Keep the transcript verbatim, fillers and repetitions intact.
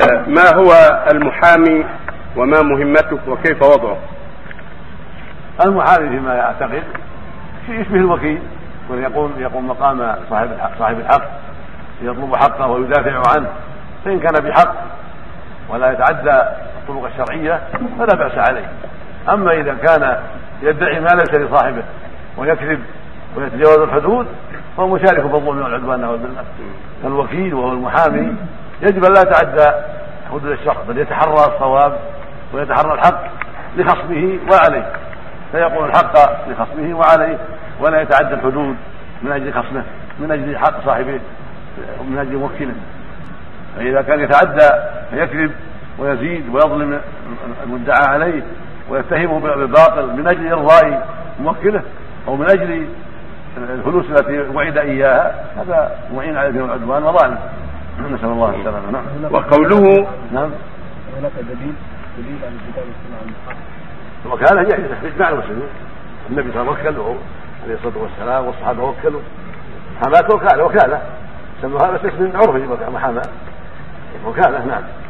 ما هو المحامي وما مهمته وكيف وضعه؟ المحامي فيما يعتقد في اسمه الوكيل، ويقوم يقوم مقام صاحب الحق, صاحب الحق يطلب حقه ويدافع عنه، فإن كان بحق ولا يتعدى الطرق الشرعية فلا بأس عليه. أما إذا كان يدعي ما ليس لصاحبه ويكذب ويتجاوز الحدود فهو مشارك في الظلم والعدوان والذلة. فالوكيل وهو المحامي يجب أن لا يتعدى حدود الشخص، بل يتحرى الصواب ويتحرى الحق لخصمه وعليه، فيقول الحق لخصمه وعليه ولا يتعدى الحدود من أجل خصمه، من أجل حق صاحبه ومن أجل موكله. فإذا كان يتعدى فيكذب ويزيد ويظلم المدعى عليه ويتهمه بالباطل من أجل إرضاء موكله أو من أجل الفلوس التي وعد إياها، هذا معين على الإثم والعدوان وظالم، نسأل الله السلامة. نعم. وقوله نعم هناك دليل دليل على الكتاب والسنة عن الحق وكان هي إجماع المسلمين. النبي صلى الله عليه وسلم وكل عليه الصلاة والسلام والصحابة وكلوا حماته وكالة وكالة سموها بس اسم عرفي محاماة وكالة. نعم.